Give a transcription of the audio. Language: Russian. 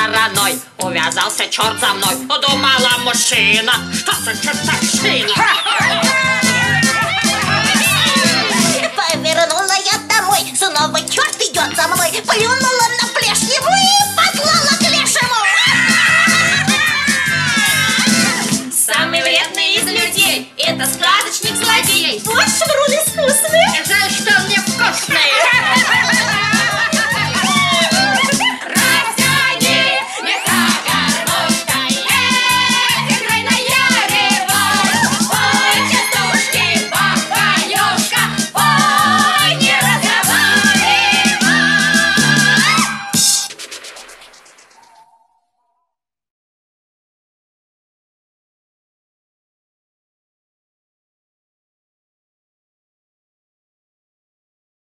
стороной. Увязался черт за мной. Думала мужчина, что за чертовщина. Повернула я домой, снова черт идет за мной. Плюнула на плешневу и послала к лешему. Самый вредный из людей — это сказочник-злодей. Вот швырнули